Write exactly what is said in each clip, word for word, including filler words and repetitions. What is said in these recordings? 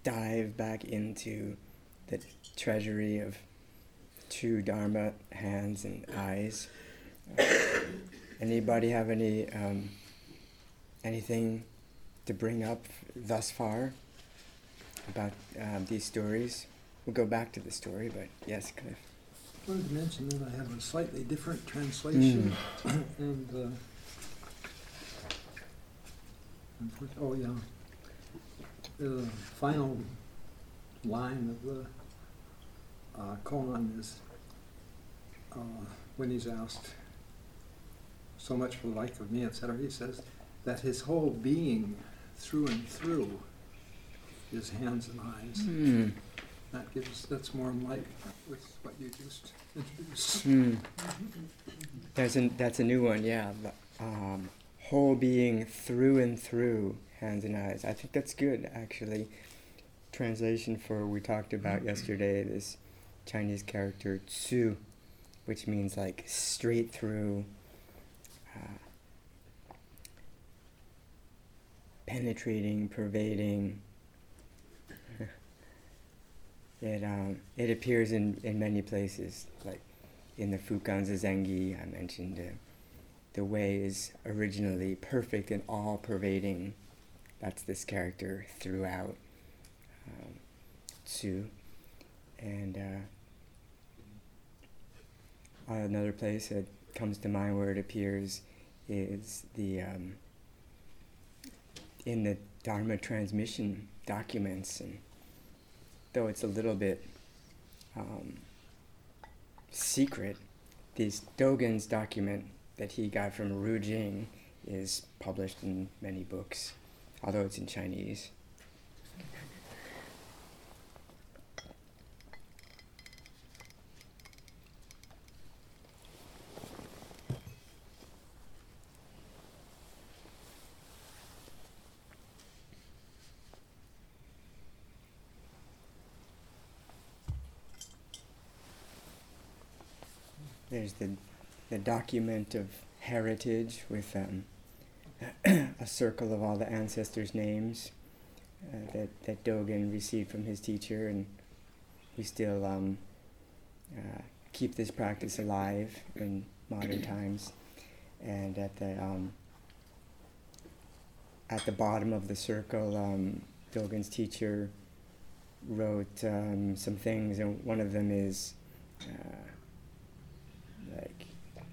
dive back into the treasury of true Dharma hands and eyes. Uh, anybody have any um, anything to bring up thus far about um, these stories? We'll go back to the story, but yes, Cliff. I wanted to mention that I have a slightly different translation, mm. and uh, oh yeah, the final line of the uh, koan is uh, when he's asked, so much for the like of me, et cetera. He says that his whole being, through and through, is hands and eyes. Mm. That gives that's more in line with what you just introduced. Mm. There's an, that's a new one, yeah. Um, whole being through and through, hands and eyes. I think that's good, actually. Translation for we talked about yesterday, this Chinese character Tsu, which means like straight through, uh, penetrating, pervading. It um it appears in, in many places, like in the Fukan Zazengi I mentioned. Uh, the way is originally perfect and all-pervading. That's this character throughout um, Tsu. And uh, another place that comes to mind where it appears is the um, in the Dharma transmission documents, and though it's a little bit um, secret, this Dogen's document that he got from Ru Jing is published in many books, although it's in Chinese. There's the the document of heritage with um, a circle of all the ancestors' names uh, that, that Dogen received from his teacher, and we still um, uh, keep this practice alive in modern times. And at the um, at the bottom of the circle, um, Dogen's teacher wrote um, some things, and one of them is uh, like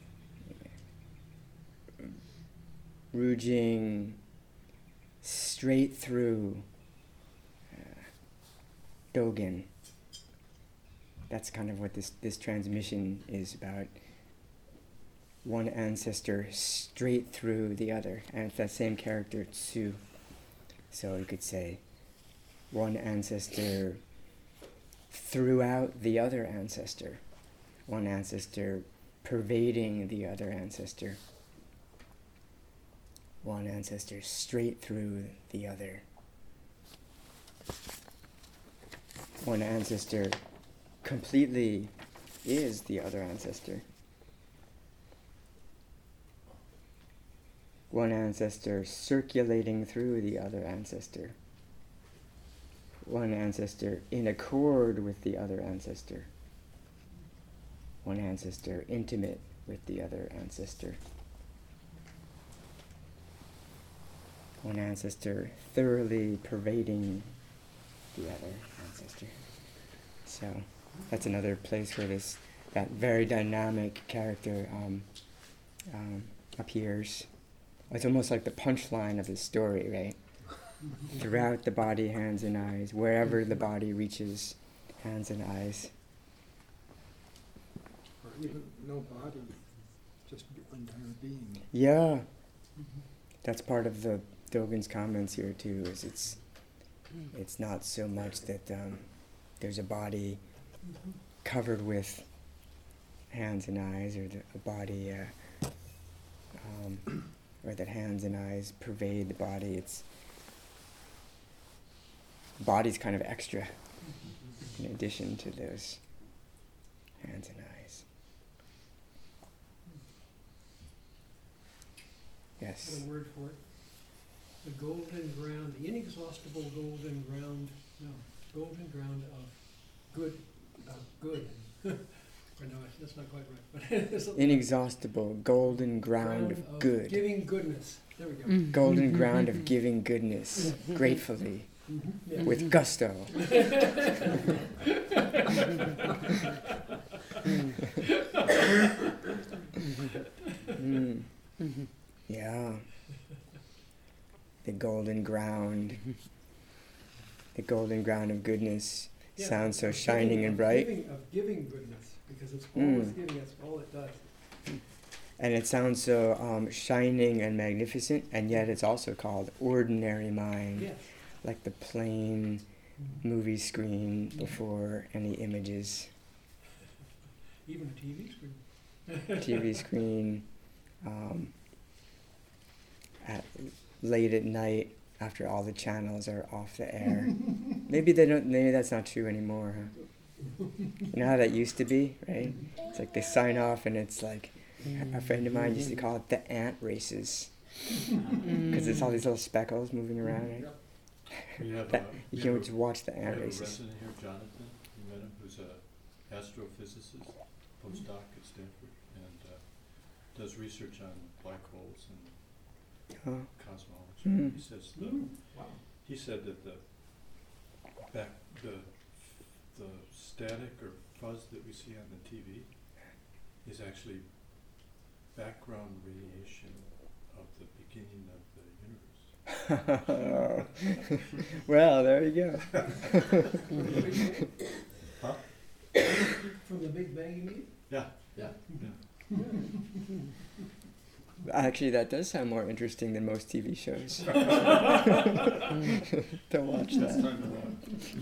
Ru Jing straight through uh, Dogen. That's kind of what this, this transmission is about. One ancestor straight through the other, and it's that same character, Tsu. So you could say one ancestor throughout the other ancestor, one ancestor pervading the other ancestor, one ancestor straight through the other, one ancestor completely is the other ancestor, one ancestor circulating through the other ancestor, one ancestor in accord with the other ancestor, one ancestor intimate with the other ancestor, one ancestor thoroughly pervading the other ancestor. So that's another place where this that very dynamic character um, um, appears. It's almost like the punchline of the story, right? Throughout the body, hands and eyes, wherever the body reaches, hands and eyes. Or even no body, just entire being. Yeah, that's part of the Dogen's comments here too. Is it's it's not so much that um, there's a body covered with hands and eyes, or the, a body, uh, um, or that hands and eyes pervade the body. It's body's kind of extra in addition to those hands and eyes. Yes. Is there a word for it? The golden ground, the inexhaustible golden ground, no, golden ground of good, of good. Or no, that's not quite right, but it's something like Inexhaustible golden ground of good. giving goodness. There we go. Mm. Golden ground of giving goodness, gratefully, Mhm, yeah. with gusto. Mm. Yeah. The golden ground. The golden ground of goodness Yeah, sounds so of shining giving- and of bright. Giving, of giving goodness, because it's Mm. always giving, that's all it does. And it sounds so um, shining and magnificent, and yet it's also called ordinary mind, Yes. like the plain Mhm. movie screen before any images. Even a T V screen. T V screen, um, at late at night after all the channels are off the air. Maybe they don't. Maybe that's not true anymore. Huh? You know how that used to be, right? It's like they sign off, and it's like a friend of mine used to call it the ant races because it's all these little speckles moving around. Right? We have, That, uh, you we can have just a, watch the we ant have a races. resident here, Jonathan, you met him, who's a astrophysicist, postdoc at Stanford, and uh, does research on black holes and Oh. cosmology. Mm. He says the, Wow. he said that the back the the static or fuzz that we see on the T V is actually background radiation of the beginning of the universe. Well, there you go. Huh? From the Big Bang, you mean? Yeah. Yeah. Yeah. Actually, that does sound more interesting than most T V shows. To watch It's that. time to watch.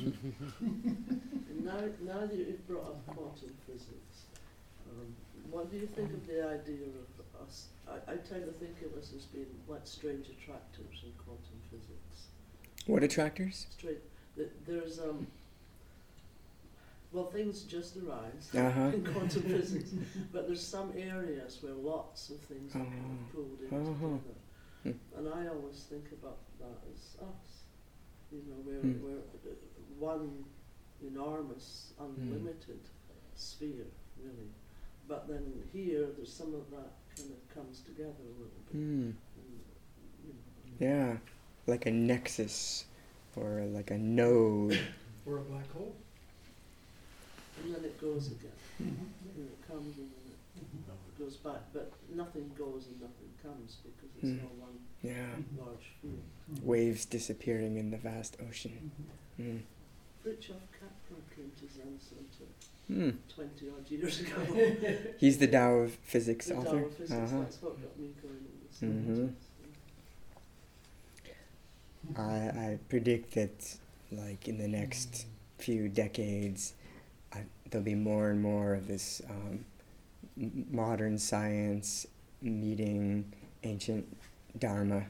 Now, now that you've brought up quantum physics, um, what do you think of the idea of us? I, I tend to think of us as being like strange attractors in quantum physics. What attractors? Straight, that there's um, well, things just arise Uh-huh. in quantum physics, but there's some areas where lots of things are kind of pulled in Uh-huh. together, Hmm. and I always think about that as us. You know, we're Hmm. we're uh, one enormous, unlimited sphere, really. But then here, there's some of that kind of comes together a little bit. Hmm. And, you know, Yeah, like a nexus or like a node. Or a black hole. and then it goes again. Mhm. And it comes and then No, it goes back. But nothing goes and nothing comes because it's Hmm. all one Yeah, large field. waves disappearing in the vast ocean. Mm. Fritjof Capra came to Zen Center Mm. twenty odd years ago. He's the Tao of Physics The author. Tao of Physics, Uh-huh. that's what got me going in the Mhm. center. I, I predict that, like in the next few decades, I, there'll be more and more of this um, m- modern science meeting ancient Dharma.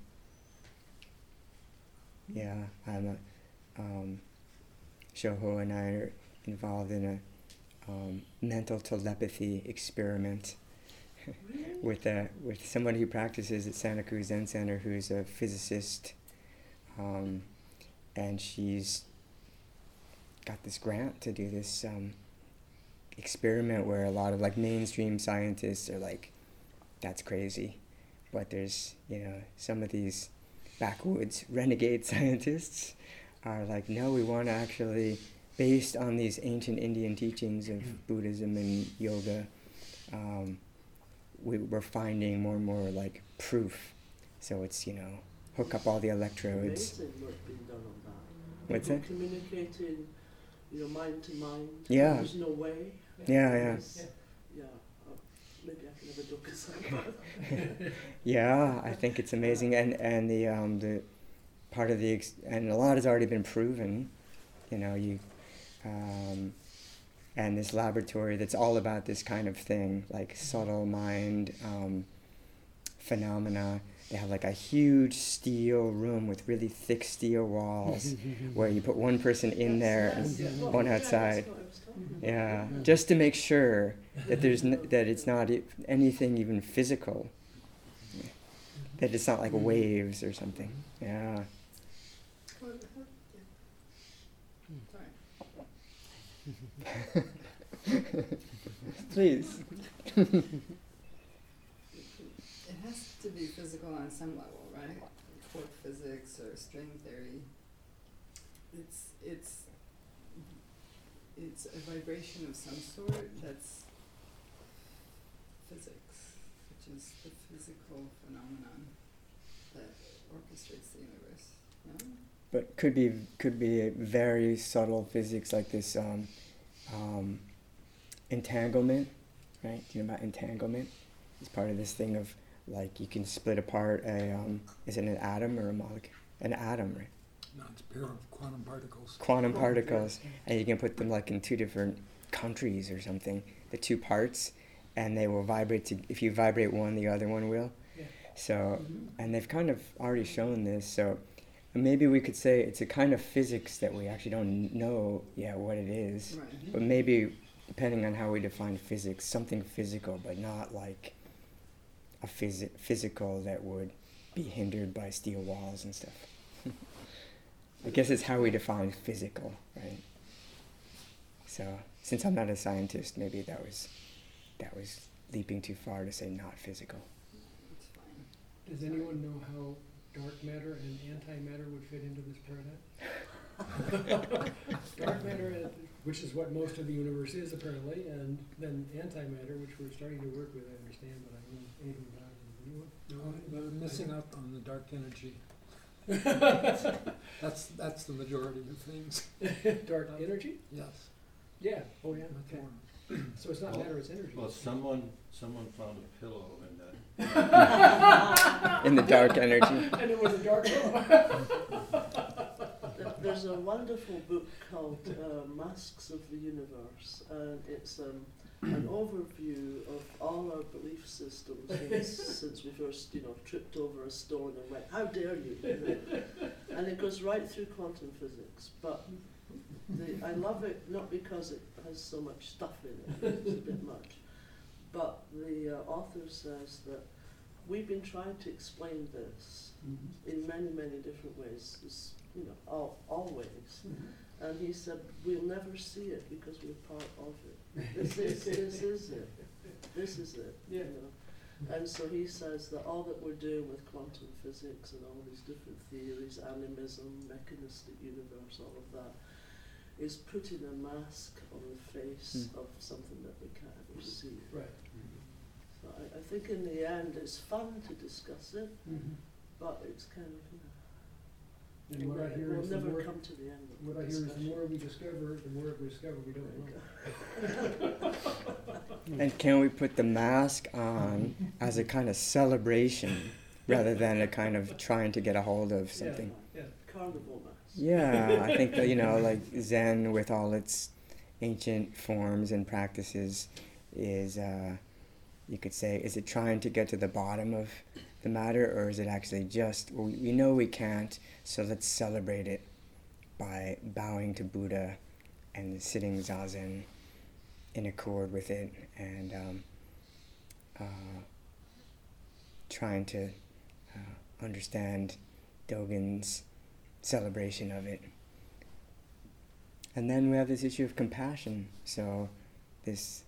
Yeah, I'm a um, Shoho and I are involved in a um, mental telepathy experiment Really? with a with somebody who practices at Santa Cruz Zen Center, who's a physicist, um, and she's got this grant to do this um, experiment where a lot of like mainstream scientists are like, "That's crazy," but there's you know some of these backwoods renegade scientists are like, "No, we want to actually, based on these ancient Indian teachings of Buddhism and yoga." Um, we, we're finding more and more like proof. So it's, you know, hook up all the electrodes. Amazing work being done on that. What's People that? communicating, you know, mind to mind. Yeah. There's no way. Yeah, yeah. It's- Yeah. Uh, maybe I can have a look at some. Yeah, I think it's amazing. And, and the, um, the part of the, ex- and a lot has already been proven, you know, you, um, and this laboratory that's all about this kind of thing, like subtle mind um, phenomena. They have like a huge steel room with really thick steel walls where you put one person in there and Yes, yes. one Yeah, outside. that's what I was talking about. Yeah, just to make sure that there's n- that it's not e- anything even physical. that it's not like Mhm. waves or something. Yeah. Well, how- yeah. Sorry. Please. It has to be physical on some level, right? Quark physics or string theory. It's it's it's a vibration of some sort that's physics, which is the physical phenomenon that orchestrates the universe. No? But could be could be a very subtle physics like this um, um, entanglement, right? Do you know about entanglement? It's part of this thing of like you can split apart a um, is it an atom or a molecule? An atom, right? No, it's a pair of quantum particles. Quantum particles, and you can put them like in two different countries or something. The two parts, and they will vibrate. To, if you vibrate one, the other one will. Yeah. So, Mhm. and they've kind of already shown this. So, maybe we could say it's a kind of physics that we actually don't know yet what it is. Right. But maybe, depending on how we define physics, something physical, but not like a phys- physical that would be hindered by steel walls and stuff. I guess it's how we define physical, right? So, since I'm not a scientist, maybe that was that was leaping too far to say not physical. It's fine. Does anyone know how dark matter and antimatter would fit into this paradigm? Dark matter, uh, which is what most of the universe is apparently, and then antimatter, which we're starting to work with, I understand, but I don't know anything about it. Anyone? No, they're missing out on the dark energy. No? That's that's the majority of things. Dark energy? Yes. Yeah, oh yeah, That's okay. one. So it's not Well- matter, it's energy. Well, someone, someone found a pillow in that. In the dark energy. And it was a dark hole. Th- There's a wonderful book called uh, Masks of the Universe, and it's um, an overview of all our belief systems since, since we first, you know, tripped over a stone and went, "How dare you!" you know? And it goes right through quantum physics. But the, I love it not because it has so much stuff in it; it's a bit much. But the uh, author says that we've been trying to explain this in many, many different ways. It's, you know, all, always. And he said, we'll never see it because we're part of it. This is, this is it. This is it. Yeah. You know? And so he says that all that we're doing with quantum physics and all these different theories, animism, mechanistic universe, all of that, is putting a mask on the face Mm. of something that we can't ever see. Right. So I, I think in the end it's fun to discuss it, Mhm. but it's kind of, you know, And what I hear we'll is the never more, come to the end of what the I hear is the discussion. more we discover, the more we discover we don't know. And can we put the mask on as a kind of celebration rather than a kind of trying to get a hold of something? Yeah, Carnival mask. Yeah, I think that, you know, like Zen with all its ancient forms and practices is, uh, you could say, is it trying to get to the bottom of the matter, or is it actually just, well, we know we can't, so let's celebrate it by bowing to Buddha and sitting zazen in accord with it, and um, uh, trying to uh, understand Dogen's celebration of it. And then we have this issue of compassion, so this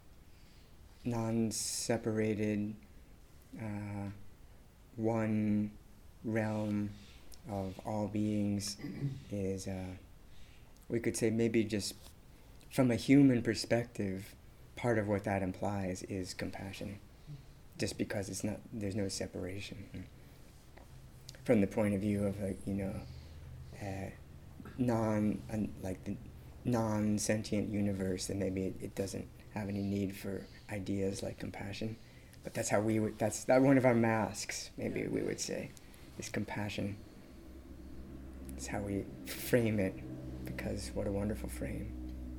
non-separated uh, one realm of all beings is, uh, we could say maybe just from a human perspective, part of what that implies is compassion, just because it's not, there's no separation. From the point of view of a, you know, uh, non, un, like the non-sentient universe, then maybe it, it doesn't have any need for ideas like compassion. But that's how we would, that's that one of our masks, maybe we would say, is compassion. It's how we frame it, because what a wonderful frame.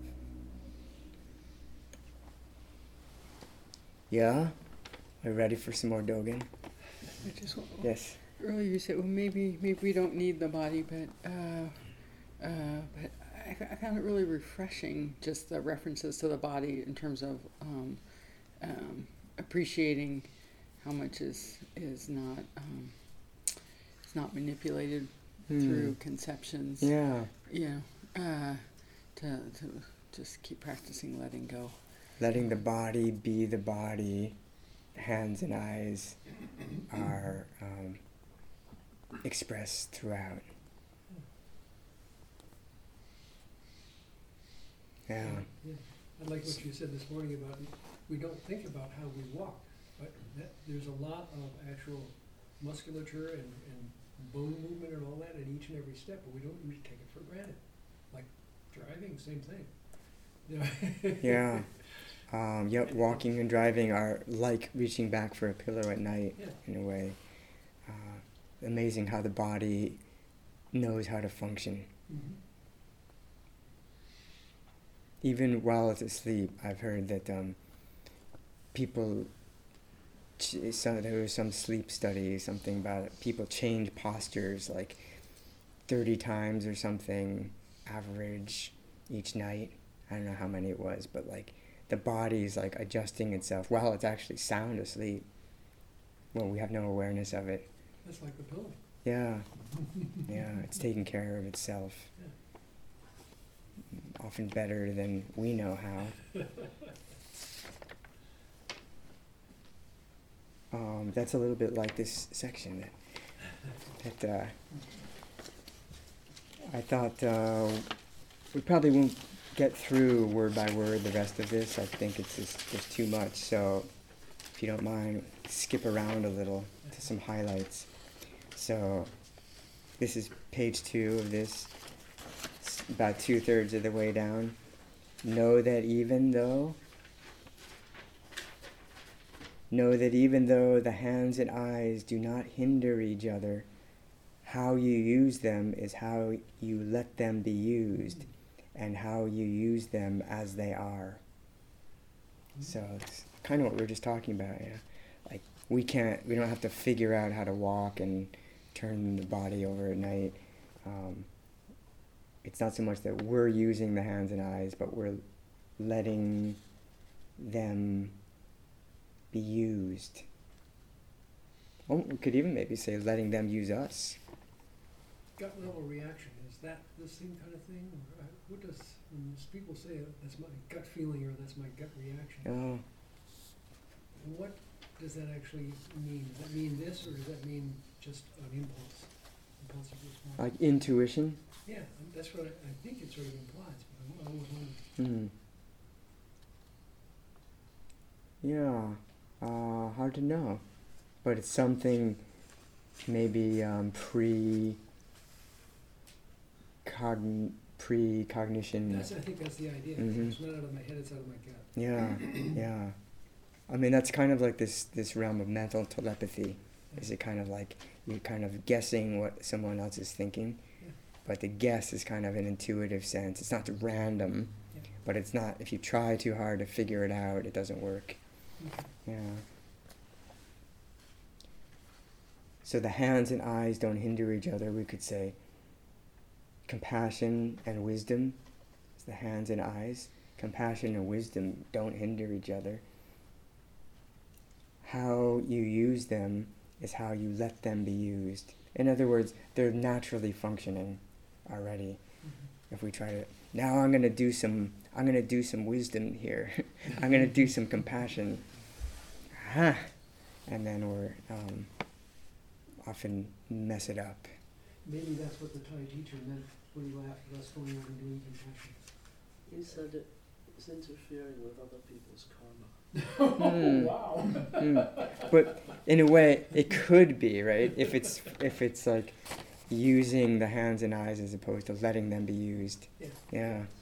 Yeah? Are you ready for some more Dogen? I just want, Yes. earlier you said, well, maybe maybe we don't need the body, but uh, uh, but I, I found it really refreshing, just the references to the body in terms of um, um, appreciating how much is is not um, it's not manipulated Hmm. through conceptions. Yeah. You know, uh, to to just keep practicing letting go. Letting the body be the body, hands and eyes are um, expressed throughout. Yeah. Yeah. I like what you said this morning about we don't think about how we walk, but that, there's a lot of actual musculature and, and bone movement and all that at each and every step, but we don't usually take it for granted. Like driving, same thing. You know? Yeah. Um, yep, walking and driving are like reaching back for a pillow at night, Yeah. in a way. Uh, amazing how the body knows how to function. Mhm. Even while it's asleep, I've heard that um, people, ch- some, there was some sleep study, something about it, people change postures like thirty times or something, average each night. I don't know how many it was, but like the body's like adjusting itself while it's actually sound asleep. Well, we have no awareness of it. That's like the pillow. Yeah, yeah, it's taking care of itself. Yeah. Often better than we know how. Um, that's a little bit like this section that, that uh, I thought uh, we probably won't get through word by word the rest of this. I think it's just, just too much. So if you don't mind, skip around a little to some highlights. So this is page two of this, s- about two-thirds of the way down. Know that even though Know that even though the hands and eyes do not hinder each other, how you use them is how you let them be used, and how you use them as they are. So it's kind of what we were just talking about, yeah. Like we can't, we don't have to figure out how to walk and turn the body over at night. Um, it's not so much that we're using the hands and eyes, but we're letting them be used. Well, we could even maybe say letting them use us. Gut level reaction, is that the same kind of thing? Or, uh, what does, when s- people say uh, that's my gut feeling or that's my gut reaction, Oh, what does that actually mean? Does that mean this or does that mean just an impulse, impulsive response? like intuition? Yeah, um, that's what I, I think it sort of implies, but I always wonder. Hmm. Yeah, uh, hard to know. But it's something maybe um, pre cogn precognition. That's, I think that's the idea. Mhm. It's not out of my head, it's out of my gut. Yeah, yeah. I mean, that's kind of like this, this realm of mental telepathy. Is it kind of like you're kind of guessing what someone else is thinking, Yeah. but the guess is kind of an intuitive sense. It's not random, Yeah. but it's not, if you try too hard to figure it out, it doesn't work. Okay. Yeah. So the hands and eyes don't hinder each other, we could say. Compassion and wisdom is the hands and eyes. Compassion and wisdom don't hinder each other. How you use them is how you let them be used. In other words, they're naturally functioning already. Mhm. If we try to, now I'm going to do some, I'm going to do some wisdom here. I'm going to do some compassion. Ah, and then we're um, often mess it up. Maybe that's what the Thai teacher meant when he laughed at us going on and doing compassion. He said it, it's interfering with other people's karma. Hmm. Wow. Mm. But in a way, it could be, right? If it's if it's like using the hands and eyes as opposed to letting them be used. Yeah. Yeah.